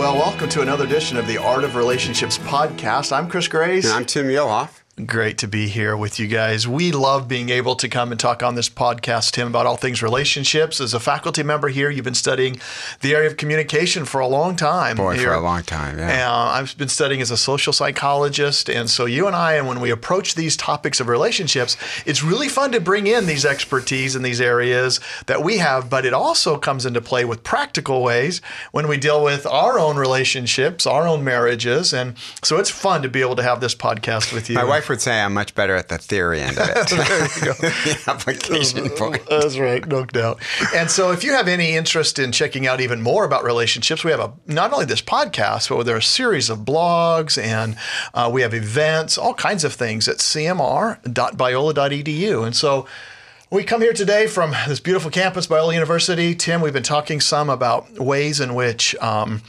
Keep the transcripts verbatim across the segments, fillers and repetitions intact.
Well, welcome to another edition of the Art of Relationships podcast. I'm Chris Grace. And I'm Tim Yelhoff. Great to be here with you guys. We love being able to come and talk on this podcast, Tim, about all things relationships. As a faculty member here, you've been studying the area of communication for a long time. Boy, here. for a long time, yeah. And, uh, I've been studying as a social psychologist. And so you and I, and when we approach these topics of relationships, it's really fun to bring in these expertise in these areas that we have, but it also comes into play with practical ways when we deal with our own relationships, our own marriages. And so it's fun to be able to have this podcast with you. My wife would say I'm much better at the theory end of it. There you go. The application point. That's right, no doubt. And so if you have any interest in checking out even more about relationships, we have a not only this podcast, but there are a series of blogs and uh, we have events, all kinds of things at c m r dot biola dot e d u. And so we come here today from this beautiful campus, Biola University. Tim, we've been talking some about ways in which um,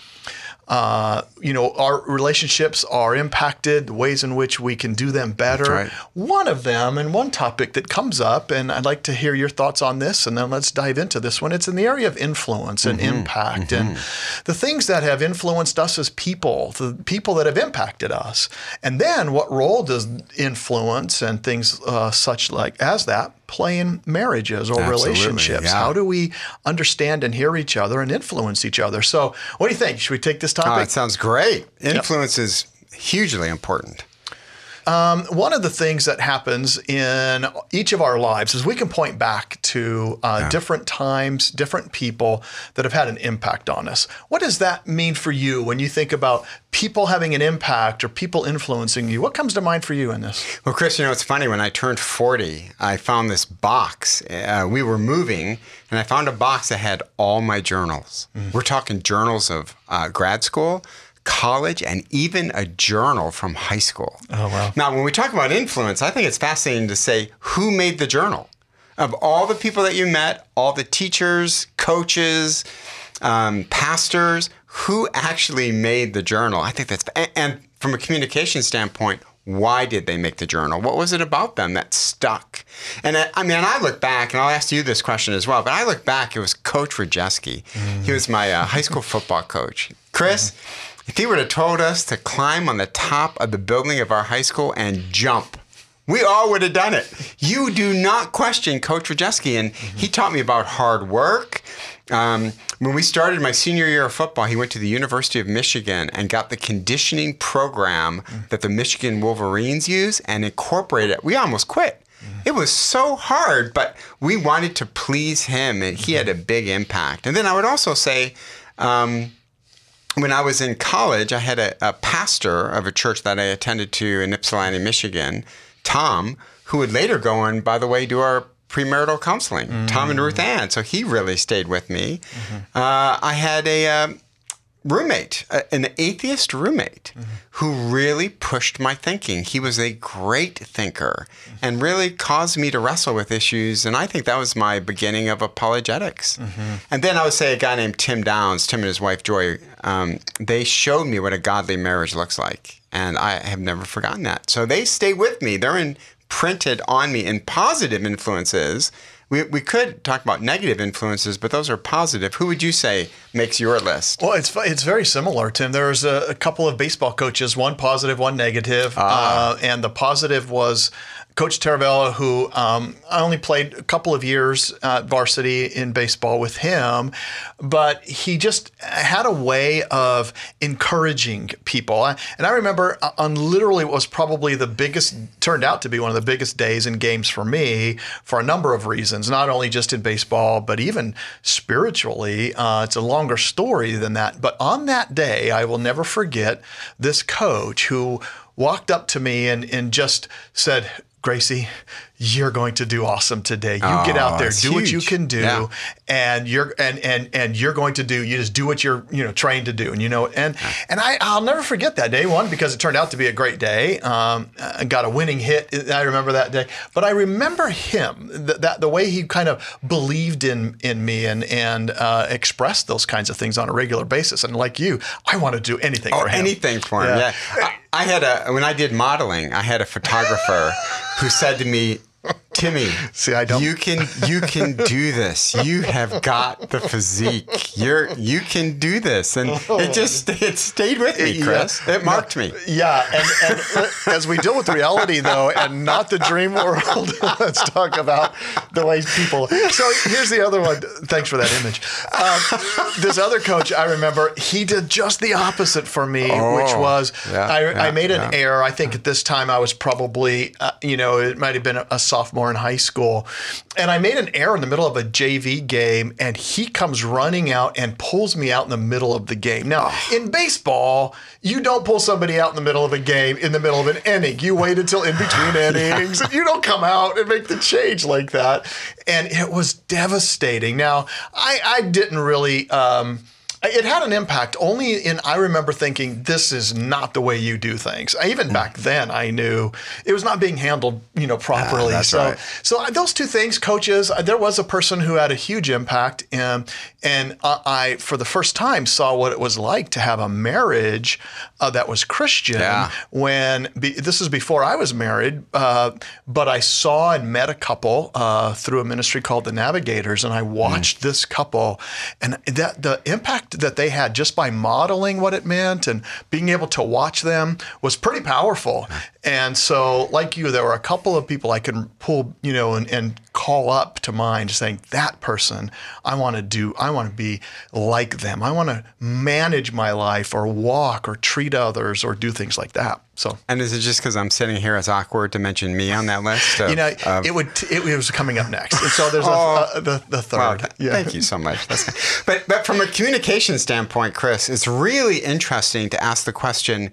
Uh, you know, our relationships are impacted, ways in which we can do them better. That's right. One of them and one topic that comes up, and I'd like to hear your thoughts on this, and then let's dive into this one. It's in the area of influence and mm-hmm. impact mm-hmm. and the things that have influenced us as people, the people that have impacted us. And then what role does influence and things uh, such like as that play in marriages or Absolutely, relationships? yeah. How do we understand and hear each other and influence each other? So what do you think? Should we take this topic? Oh, it sounds great. Influence yep. is hugely important. Um, one of the things that happens in each of our lives is we can point back to uh, yeah. different times, different people that have had an impact on us. What does that mean for you when you think about people having an impact or people influencing you? What comes to mind for you in this? Well, Chris, you know, it's funny. When I turned forty, I found this box. Uh, we were moving, and I found a box that had all my journals. Mm. We're talking journals of uh, grad school, college, and even a journal from high school. Oh, wow. Now, when we talk about influence, I think it's fascinating to say who made the journal. Of all the people that you met, all the teachers, coaches, um, pastors, who actually made the journal? I think that's, and, and from a communication standpoint, why did they make the journal? What was it about them that stuck? And I, I mean, I look back, and I'll ask you this question as well, but I look back, it was Coach Rajeski. Mm. He was my uh, high school football coach. Chris, mm. if he would have told us to climb on the top of the building of our high school and jump, we all would have done it. You do not question Coach Rajeski. And mm-hmm. he taught me about hard work. Um, when we started my senior year of football, he went to the University of Michigan and got the conditioning program mm. that the Michigan Wolverines use and incorporated it. We almost quit. Mm. It was so hard, but we wanted to please him, and he mm-hmm. had a big impact. And then I would also say, um, when I was in college, I had a, a pastor of a church that I attended to in Ypsilanti, Michigan, Tom, who would later go on, by the way, do our premarital counseling, mm-hmm. Tom and Ruth Ann. So he really stayed with me. Mm-hmm. Uh, I had a uh, roommate, uh, an atheist roommate, mm-hmm. who really pushed my thinking. He was a great thinker mm-hmm. and really caused me to wrestle with issues. And I think that was my beginning of apologetics. Mm-hmm. And then I would say a guy named Tim Downs, Tim and his wife Joy, um, they showed me what a godly marriage looks like. And I have never forgotten that. So they stay with me. They're imprinted on me in positive influences. We we could talk about negative influences, but those are positive. Who would you say makes your list? Well, it's it's very similar, Tim. There's a, a couple of baseball coaches, one positive, one negative. Ah. Uh, and the positive was Coach Taravella, who um, I only played a couple of years at varsity in baseball with him, but he just had a way of encouraging people. And I remember on literally what was probably the biggest, turned out to be one of the biggest days in games for me for a number of reasons, not only just in baseball, but even spiritually. Uh, it's a longer story than that. But on that day, I will never forget this coach who walked up to me and, and just said, Gracie, you're going to do awesome today. You oh, get out there, do huge. what you can do, yeah. and you're and and and you're going to do. You just do what you're you know trained to do, and you know and and I I'll never forget that day. One, because it turned out to be a great day. Um, I got a winning hit. I remember that day, but I remember him that, that the way he kind of believed in in me and and uh, expressed those kinds of things on a regular basis. And like you, I want to do anything oh, for him. anything for him. Yeah, yeah. I, I had a when I did modeling, I had a photographer who said to me, Timmy, See, I don't. You can you can do this. You have got the physique. You're you can do this, and it just it stayed with me, Chris. Yeah. It marked me. Yeah, and, and as we deal with reality, though, and not the dream world, let's talk about the ways people. So here's the other one. Thanks for that image. Um, this other coach, I remember, he did just the opposite for me, Oh, which was yeah, I, yeah, I made an yeah. error. I think at this time I was probably, uh, you know, it might have been a, a sophomore in high school. And I made an error in the middle of a J V game, and he comes running out and pulls me out in the middle of the game. Now, in baseball, you don't pull somebody out in the middle of a game, in the middle of an inning. You wait until in between innings. You don't come out and make the change like that. And it was devastating. Now, I, I didn't really... Um, It had an impact only in, I remember thinking, this is not the way you do things. I, even back then, I knew it was not being handled, you know, properly. Ah, that's so, right. so those two things, coaches, there was a person who had a huge impact. And, and I, for the first time, saw what it was like to have a marriage uh, that was Christian Yeah. when, be, this is before I was married, uh, but I saw and met a couple uh, through a ministry called the Navigators, and I watched mm. this couple, and that the impact that they had just by modeling what it meant and being able to watch them was pretty powerful. And so, like you, there were a couple of people I could pull, you know, and, and call up to mind, saying, that person, I want to do, I want to be like them. I want to manage my life or walk or treat others or do things like that. So, And is it just because I'm sitting here, it's awkward to mention me on that list? Of, you know, of, it would it was coming up next. And so there's Oh. a, a, the, the third. Wow, Yeah. Thank you so much. That's nice. But but from a communication standpoint, Chris, it's really interesting to ask the question,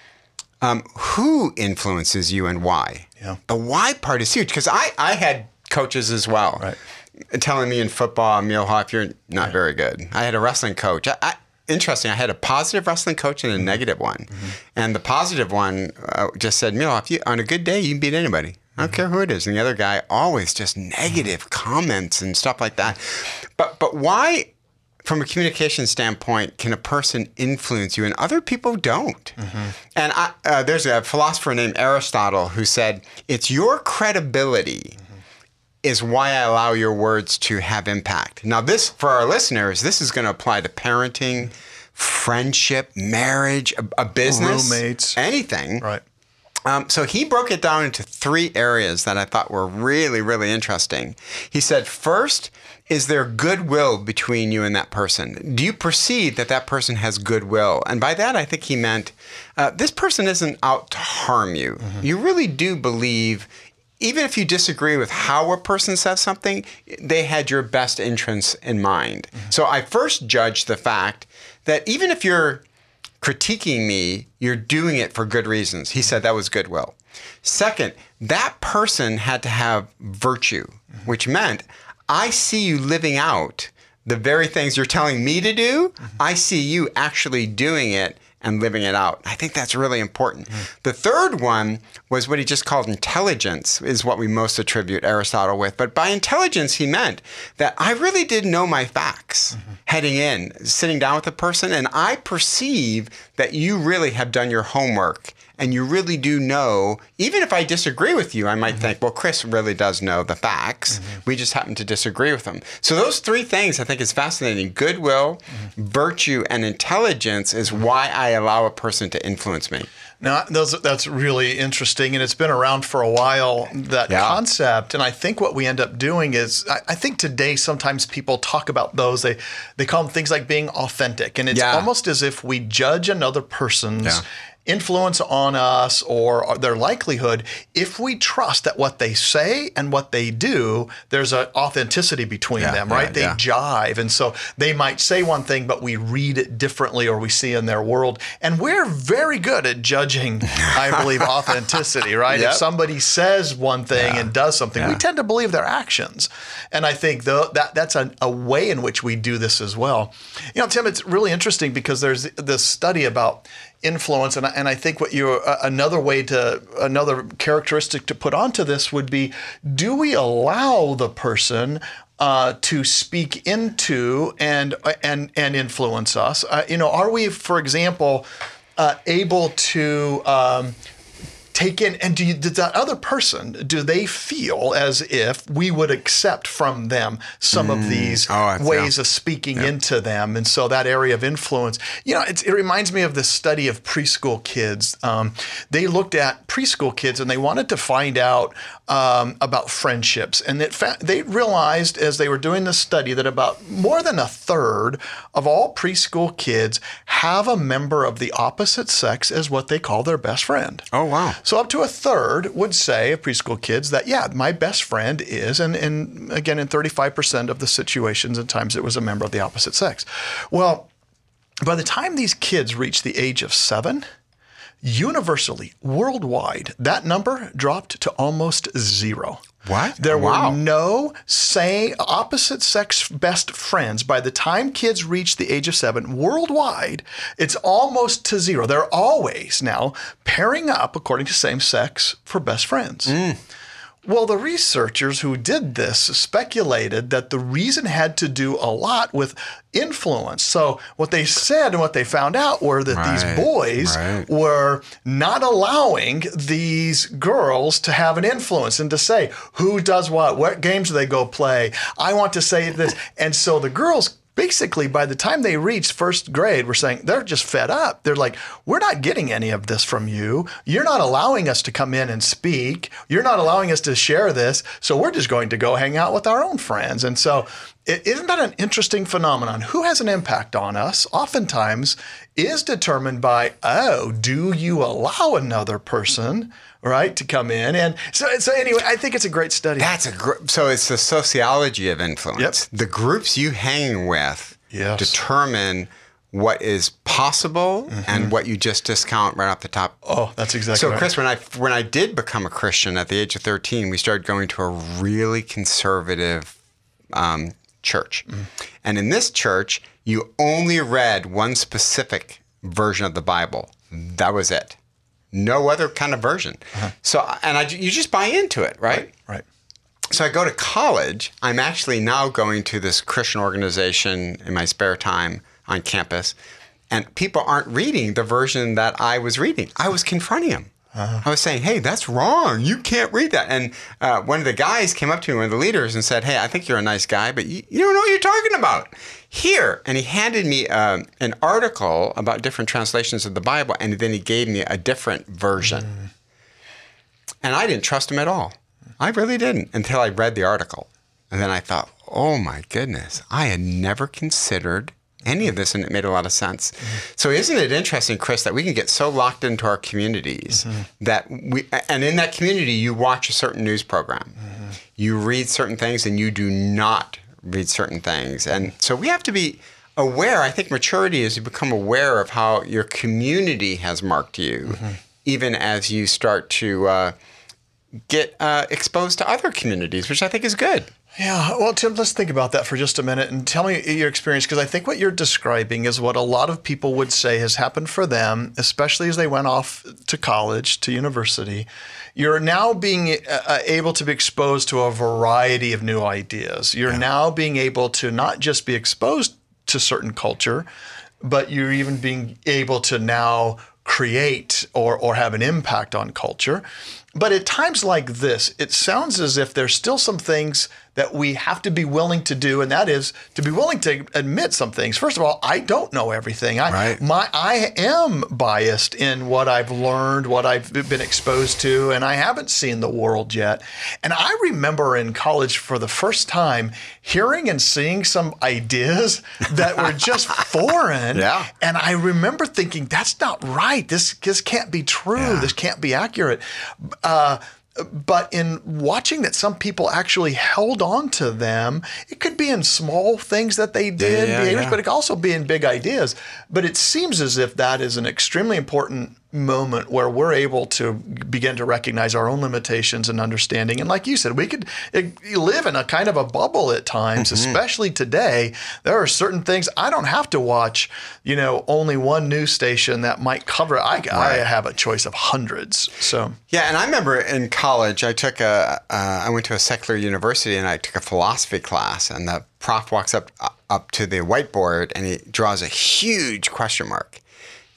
um, who influences you and why? Yeah. The why part is huge, because I, I had coaches as well. Right. Telling me in football, Emil Hoff, you're not Right. very good. I had a wrestling coach. I, I, interesting, I had a positive wrestling coach and a negative one. Mm-hmm. And the positive one uh, just said, Emil Hoff, you, on a good day, you can beat anybody. I don't care who it is. And the other guy, always just negative comments and stuff like that. But but why, from a communication standpoint, can a person influence you and other people don't? Mm-hmm. And I, uh, there's a philosopher named Aristotle who said, it's your credibility mm-hmm. is why I allow your words to have impact. Now this, for our listeners, this is going to apply to parenting, friendship, marriage, a, a business, roommates, anything. Right. Um, so he broke it down into three areas that I thought were really, really interesting. He said, first, is there goodwill between you and that person? Do you perceive that that person has goodwill? And by that, I think he meant uh, this person isn't out to harm you. Mm-hmm. You really do believe, even if you disagree with how a person says something, they had your best interests in mind. Mm-hmm. So I first judged the fact that even if you're critiquing me, you're doing it for good reasons. He said that was goodwill. Second, that person had to have virtue, mm-hmm. which meant I see you living out the very things you're telling me to do. Mm-hmm. I see you actually doing it and living it out. I think that's really important. Mm-hmm. The third one was what he just called intelligence, is what we most attribute Aristotle with. But by intelligence, he meant that I really did know my facts mm-hmm. heading in, sitting down with a person, and I perceive that you really have done your homework and you really do know, even if I disagree with you, I might mm-hmm. think, well, Chris really does know the facts. Mm-hmm. We just happen to disagree with them. So those three things I think is fascinating. Goodwill, mm-hmm. virtue, and intelligence is why I allow a person to influence me. Now, those, that's really interesting, and it's been around for a while, that yeah. concept. And I think what we end up doing is, I, I think today sometimes people talk about those, they, they call them things like being authentic. And it's yeah. almost as if we judge another person's yeah. influence on us or their likelihood if we trust that what they say and what they do, there's an authenticity between yeah, them, right? Yeah, they yeah. jive. And so they might say one thing, but we read it differently or we see in their world. And we're very good at judging, I believe, authenticity, right? Yep. If somebody says one thing yeah. and does something, yeah. we tend to believe their actions. And I think the, that that's a, a way in which we do this as well. You know, Tim, it's really interesting because there's this study about influence, and I, and I think what you uh, another way to another characteristic to put onto this would be: do we allow the person uh, to speak into and and and influence us? Uh, you know, are we, for example, uh, able to um, take in, and do you, did that other person, do they feel as if we would accept from them some mm. of these oh, ways yeah. of speaking yeah. into them? And so that area of influence, you know, it's, it reminds me of the study of preschool kids. Um, they looked at preschool kids and they wanted to find out um, about friendships. And it fa- they realized as they were doing this study that about more than a third of all preschool kids have a member of the opposite sex as what they call their best friend. Oh, wow. So up to a third would say of preschool kids that, yeah, my best friend is, and, and again, in thirty-five percent of the situations and times it was a member of the opposite sex. Well, by the time these kids reach the age of seven, universally, worldwide, that number dropped to almost zero. What? There wow. were no say opposite sex best friends by the time kids reach the age of seven. Worldwide, it's almost to zero. They're always now pairing up according to same sex for best friends. Mm. Well, the researchers who did this speculated that the reason had to do a lot with influence. So what they said and what they found out were that right, these boys right. were not allowing these girls to have an influence and to say who does what, what games do they go play. I want to say this. And so the girls basically, by the time they reached first grade, we're saying they're just fed up. They're like, we're not getting any of this from you. You're not allowing us to come in and speak. You're not allowing us to share this. So we're just going to go hang out with our own friends. And so isn't that an interesting phenomenon? Who has an impact on us oftentimes is determined by, oh, do you allow another person, right, to come in? And so, so anyway, I think it's a great study. That's a gr- so it's the sociology of influence. Yep. The groups you hang with yes. determine what is possible mm-hmm. and what you just discount right off the top. Oh, that's exactly so, right. So, Chris, when I when I did become a Christian at the age of thirteen, we started going to a really conservative um, church. Mm. And in this church, you only read one specific version of the Bible. That was it. No other kind of version. Uh-huh. So, and I, you just buy into it, right? Right, right. So I go to college. I'm actually now going to this Christian organization in my spare time on campus, and people aren't reading the version that I was reading. I was confronting them. Uh-huh. I was saying, hey, that's wrong. You can't read that. And uh, one of the guys came up to me, one of the leaders, and said, hey, I think you're a nice guy, but you, you don't know what you're talking about. Here. And he handed me uh, an article about different translations of the Bible, and then he gave me a different version. Mm. And I didn't trust him at all. I really didn't until I read the article. And then I thought, oh my goodness, I had never considered any of this, and it made a lot of sense. Mm-hmm. So isn't it interesting, Chris, that we can get so locked into our communities mm-hmm. that we, and in that community, you watch a certain news program, mm-hmm. you read certain things, and you do not read certain things. And so we have to be aware. I think maturity is you become aware of how your community has marked you, mm-hmm. even as you start to uh, get uh, exposed to other communities, which I think is good. Yeah. Well, Tim, let's think about that for just a minute and tell me your experience, because I think what you're describing is what a lot of people would say has happened for them, especially as they went off to college, to university. You're now being uh, able to be exposed to a variety of new ideas. You're yeah. now being able to not just be exposed to certain culture, but you're even being able to now create or, or have an impact on culture. But at times like this, it sounds as if there's still some things that we have to be willing to do, and that is to be willing to admit some things. First of all, I don't know everything. I, right. my, I am biased in what I've learned, what I've been exposed to, and I haven't seen the world yet. And I remember in college for the first time hearing and seeing some ideas that were just foreign. Yeah. And I remember thinking, that's not right. This, this can't be true. Yeah. This can't be accurate. Uh, But in watching that some people actually held on to them, it could be in small things that they did, yeah, behaviors, yeah. but it could also be in big ideas. But it seems as if that is an extremely important moment where we're able to begin to recognize our own limitations and understanding. And like you said, we could live in a kind of a bubble at times, mm-hmm. especially today. There are certain things I don't have to watch, you know, only one news station that might cover. I, right. I have a choice of hundreds. So yeah, and I remember in college, I took a, uh, I went to a secular university and I took a philosophy class, and the prof walks up up to the whiteboard and he draws a huge question mark.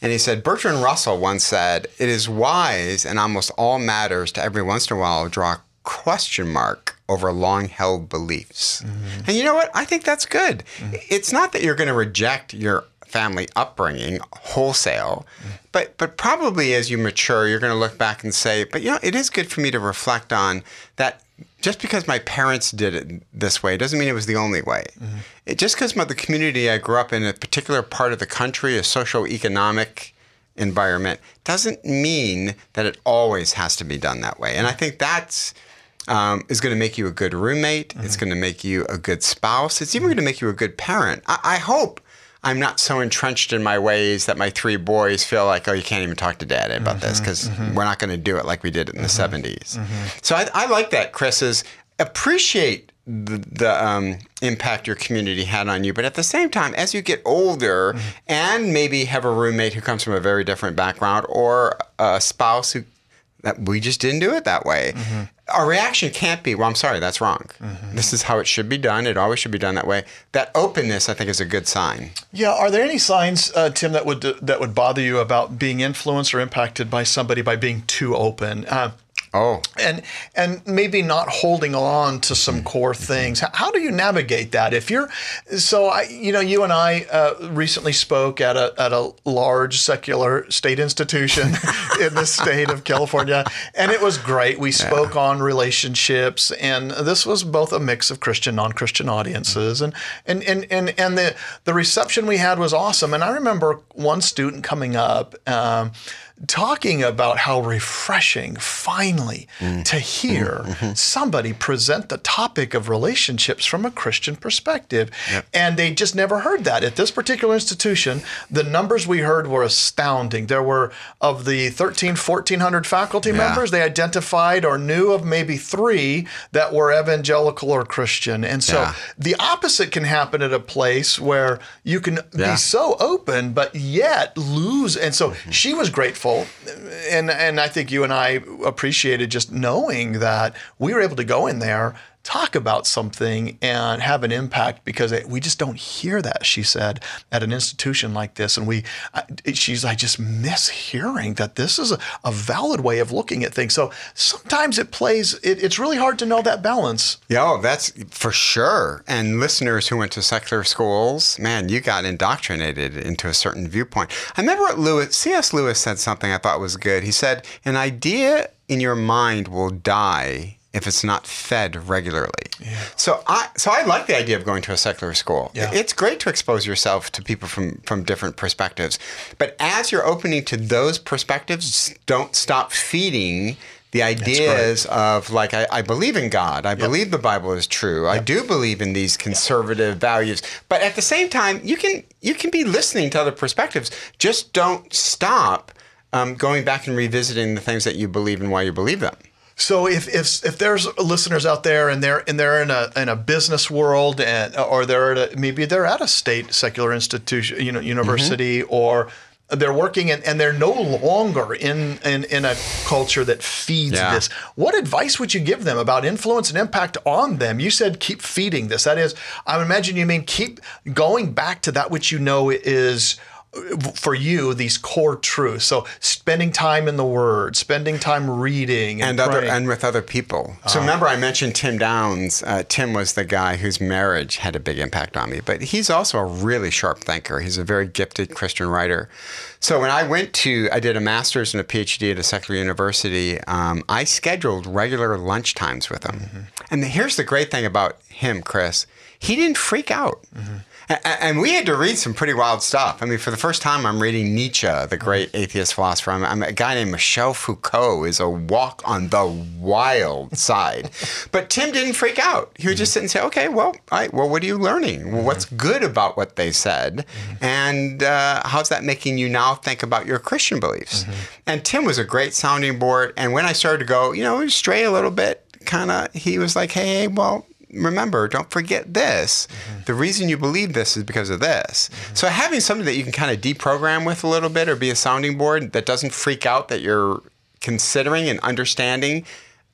And he said, Bertrand Russell once said, it is wise in almost all matters to every once in a while draw a question mark over long-held beliefs. Mm-hmm. And you know what? I think that's good. Mm-hmm. It's not that you're going to reject your family upbringing wholesale, mm-hmm. but but probably as you mature, you're going to look back and say, but you know, it is good for me to reflect on that. Just because my parents did it this way doesn't mean it was the only way. Mm-hmm. It, just because the community I grew up in, a particular part of the country, a socio-economic environment, doesn't mean that it always has to be done that way. And I think that's um, is going to make you a good roommate. Mm-hmm. It's going to make you a good spouse. It's even going to make you a good parent. I, I hope I'm not so entrenched in my ways that my three boys feel like, oh, you can't even talk to dad about mm-hmm, this because mm-hmm. we're not going to do it like we did in the mm-hmm, seventies. Mm-hmm. So I, I like that, Chris, is appreciate the, the um, impact your community had on you. But at the same time, as you get older mm-hmm. and maybe have a roommate who comes from a very different background or a spouse who that we just didn't do it that way. Mm-hmm. Our reaction can't be, well, I'm sorry, that's wrong. Mm-hmm. This is how it should be done. It always should be done that way. That openness, I think, is a good sign. Yeah. Are there any signs, uh, Tim, that would that would bother you about being influenced or impacted by somebody by being too open? Uh, Oh, and and maybe not holding on to some core things. How do you navigate that? If you're so, I you know, you and I uh, recently spoke at a at a large secular state institution in the state of California, and it was great. We spoke yeah. on relationships, and this was both a mix of Christian, non-Christian audiences, and and and and and the the reception we had was awesome. And I remember one student coming up. Um, talking about how refreshing, finally, mm. to hear mm-hmm. somebody present the topic of relationships from a Christian perspective. Yep. And they just never heard that. At this particular institution, the numbers we heard were astounding. There were, of the thirteen, fourteen hundred faculty yeah. members, they identified or knew of maybe three that were evangelical or Christian. And so yeah. the opposite can happen at a place where you can yeah. be so open, but yet lose. And so mm-hmm. she was grateful. And and I think you and I appreciated just knowing that we were able to go in there, talk about something, and have an impact, because it, we just don't hear that, she said, at an institution like this. And we, I, she's, I just miss hearing that this is a, a valid way of looking at things. So sometimes it plays, it, it's really hard to know that balance. Yeah, oh, that's for sure. And listeners who went to secular schools, man, you got indoctrinated into a certain viewpoint. I remember what Lewis, C S Lewis said something I thought was good. He said, an idea in your mind will die if it's not fed regularly. Yeah. So I so I like the idea of going to a secular school. Yeah. It's great to expose yourself to people from, from different perspectives. But as you're opening to those perspectives, don't stop feeding the ideas of, like, I, I believe in God. I yep. believe the Bible is true. Yep. I do believe in these conservative yep. values. But at the same time, you can you can be listening to other perspectives. Just don't stop um, going back and revisiting the things that you believe and why you believe them. So if if if there's listeners out there and they're and they're in a in a business world, and or they're at a, maybe they're at a state secular institution, you know, university, mm-hmm. or they're working and, and they're no longer in, in in a culture that feeds yeah. this. What advice would you give them about influence and impact on them? You said keep feeding this. That is, I would imagine you mean keep going back to that which you know is, for you, these core truths. So spending time in the Word, spending time reading and, and other and with other people. Uh, so remember, I mentioned Tim Downs. Uh, Tim was the guy whose marriage had a big impact on me, but he's also a really sharp thinker. He's a very gifted Christian writer. So when I went to, I did a master's and a PhD at a secular university. Um, I scheduled regular lunch times with him. Mm-hmm. And here's the great thing about him, Chris. He didn't freak out. Mm-hmm. And we had to read some pretty wild stuff. I mean, for the first time, I'm reading Nietzsche, the great atheist philosopher. I'm, I'm a guy named Michel Foucault is a walk on the wild side. But Tim didn't freak out. He would just sit and say, okay, well, all right, well, what are you learning? Well, what's good about what they said? And uh, how's that making you now think about your Christian beliefs? Mm-hmm. And Tim was a great sounding board. And when I started to go, you know, stray a little bit, kind of, he was like, hey, well, remember, don't forget this. Mm-hmm. The reason you believe this is because of this. Mm-hmm. So having something that you can kind of deprogram with a little bit, or be a sounding board that doesn't freak out that you're considering and understanding,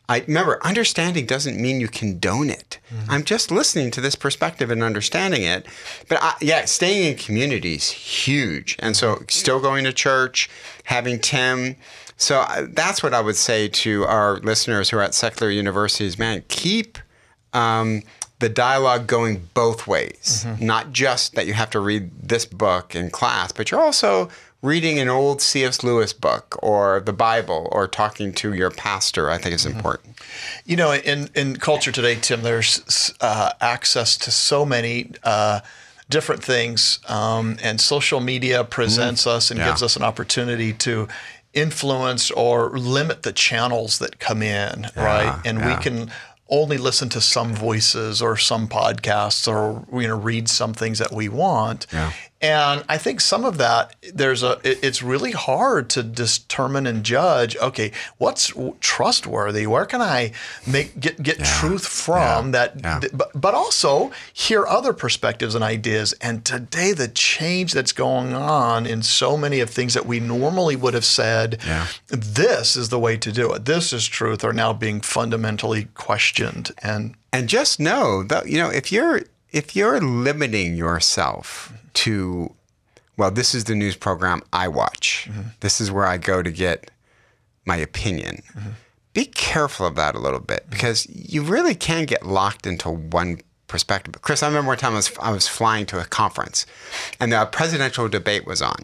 I remember, understanding doesn't mean you condone it. Mm-hmm. I'm just listening to this perspective and understanding it. But I, yeah, staying in community is huge. And so still going to church, having Tim. So that's what I would say to our listeners who are at secular universities. Man, keep um, the dialogue going both ways. Mm-hmm. Not just that you have to read this book in class, but you're also reading an old C S Lewis book or the Bible or talking to your pastor, I think is important. You know, in, in culture today, Tim, there's uh, access to so many uh, different things, um, and social media presents mm. us and yeah. gives us an opportunity to influence or limit the channels that come in, yeah, right? And yeah. we can only listen to some voices or some podcasts or, you know, read some things that we want. Yeah. And I think some of that, there's a, it, it's really hard to determine and judge, okay, what's trustworthy? Where can I make get get yeah. truth from yeah. that, yeah. but, but also hear other perspectives and ideas. And today, the change that's going on in so many of things that we normally would have said, yeah. this is the way to do it, this is truth, are now being fundamentally questioned. And and just know that, you know, if you're if you're limiting yourself to, well, this is the news program I watch. Mm-hmm. This is where I go to get my opinion. Mm-hmm. Be careful of that a little bit, because you really can get locked into one perspective. Chris, I remember one time I was, I was flying to a conference and the presidential debate was on.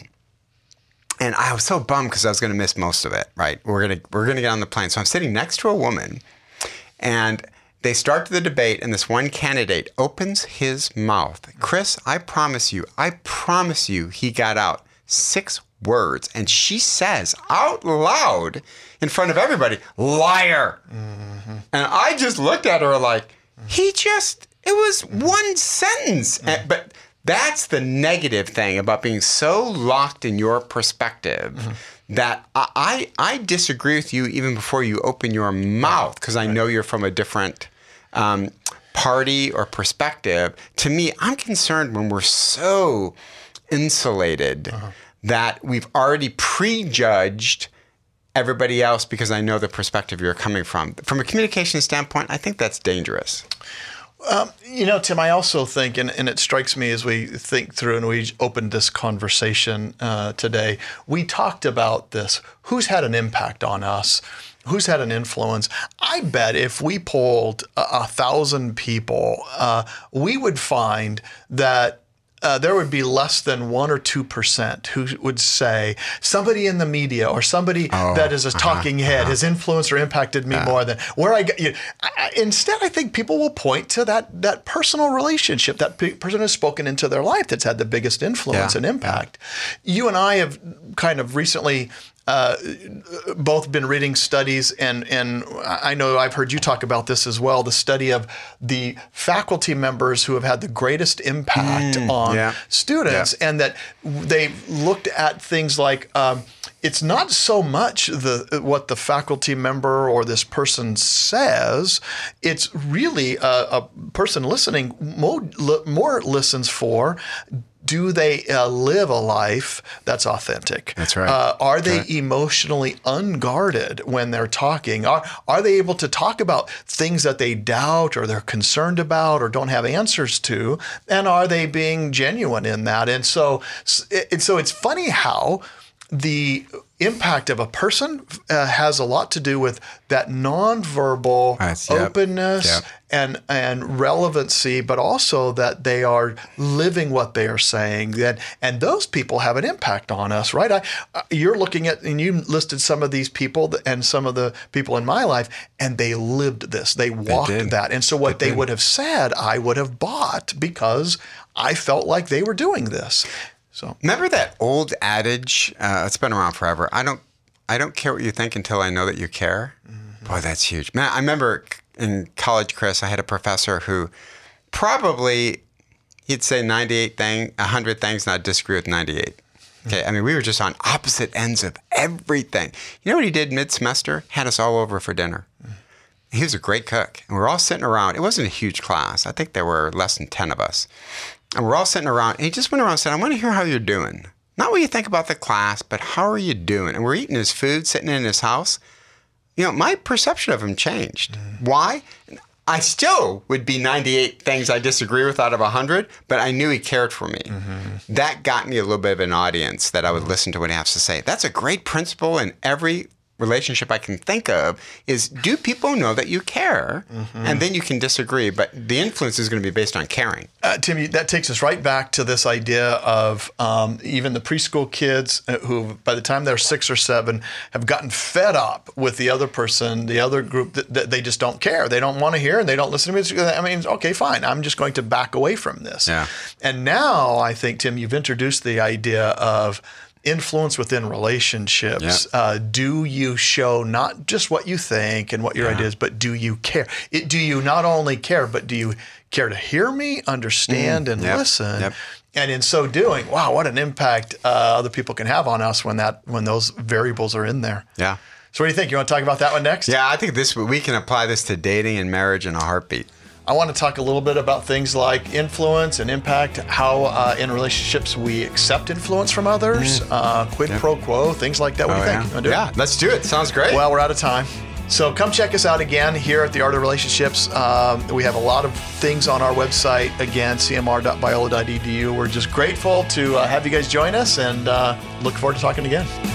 And I was so bummed because I was going to miss most of it, right? We're going to we're going to get on the plane. So I'm sitting next to a woman, and they start the debate, and this one candidate opens his mouth. Chris, I promise you, I promise you, he got out six words. And she says out loud in front of everybody, liar. Mm-hmm. And I just looked at her like, he just, it was one sentence. Mm-hmm. And, but that's the negative thing about being so locked in your perspective. Mm-hmm. That I, I disagree with you even before you open your mouth, because I know you're from a different Um, party or perspective. To me, I'm concerned when we're so insulated uh-huh. that we've already prejudged everybody else because I know the perspective you're coming from. From a communication standpoint, I think that's dangerous. Um, you know, Tim, I also think, and, and it strikes me as we think through and we opened this conversation uh, today, we talked about this. Who's had an impact on us? Who's had an influence? I bet if we polled a, a thousand people, uh, we would find that uh, there would be less than one or two percent who would say somebody in the media or somebody oh, that is a talking uh-huh, head uh-huh. has influenced or impacted me uh, more than where I get. You know, I, instead, I think people will point to that that personal relationship, that pe- person has spoken into their life that's had the biggest influence yeah, and impact. Yeah. You and I have kind of recently. Uh, both been reading studies, and, and I know I've heard you talk about this as well, the study of the faculty members who have had the greatest impact mm, on yeah. students, yeah. and that they looked at things like um, it's not so much the what the faculty member or this person says, it's really a, a person listening more, more listens for, do they uh, live a life that's authentic? That's right. Uh, are that's they right. emotionally unguarded when they're talking? Are, are they able to talk about things that they doubt or they're concerned about or don't have answers to? And are they being genuine in that? And so, and so it's funny how the impact of a person uh, has a lot to do with that nonverbal That's, yep, openness yep. and and relevancy, but also that they are living what they are saying. That and those people have an impact on us, right? I, uh, you're looking at, and you listed some of these people and some of the people in my life, and they lived this. They walked they that. And so what they, they would have said, I would have bought because I felt like they were doing this. So remember that old adage? Uh, it's been around forever. I don't, I don't care what you think until I know that you care. Mm-hmm. Boy, that's huge, man. I remember in college, Chris, I had a professor who probably he'd say ninety-eight thing, one hundred things, and I'd disagree with ninety-eight. Okay, mm-hmm. I mean, we were just on opposite ends of everything. You know what he did mid-semester? Had us all over for dinner. Mm-hmm. He was a great cook, and we were all sitting around. It wasn't a huge class. I think there were less than ten of us. And we're all sitting around, and he just went around and said, I want to hear how you're doing. Not what you think about the class, but how are you doing? And we're eating his food, sitting in his house. you know, my perception of him changed. Mm-hmm. Why? I still would be ninety-eight things I disagree with out of one hundred, but I knew he cared for me. Mm-hmm. That got me a little bit of an audience that I would listen to what he has to say. That's a great principle in every relationship I can think of, is do people know that you care? Mm-hmm. And then you can disagree, but the influence is going to be based on caring. Uh, Tim, that takes us right back to this idea of um, even the preschool kids who, by the time they're six or seven, have gotten fed up with the other person, the other group, that, that they just don't care. They don't want to hear and they don't listen to me. I mean, okay, fine. I'm just going to back away from this. Yeah. And now I think, Tim, you've introduced the idea of influence within relationships. Yeah. Uh, do you show not just what you think and what your yeah. idea is, but do you care? It, do you not only care, but do you care to hear me, understand, mm, and yep. listen? Yep. And in so doing, wow, what an impact uh, other people can have on us when that when those variables are in there. Yeah. So what do you think? You want to talk about that one next? Yeah, I think this we can apply this to dating and marriage in a heartbeat. I want to talk a little bit about things like influence and impact, how uh, in relationships we accept influence from others, mm. uh, quid yep. pro quo, things like that. What oh, do you think? Yeah. Do yeah, let's do it. Sounds great. Well, we're out of time. So come check us out again here at the Art of Relationships. Um, we have a lot of things on our website, again, c m r dot biola dot e d u. We're just grateful to uh, have you guys join us and uh, look forward to talking again.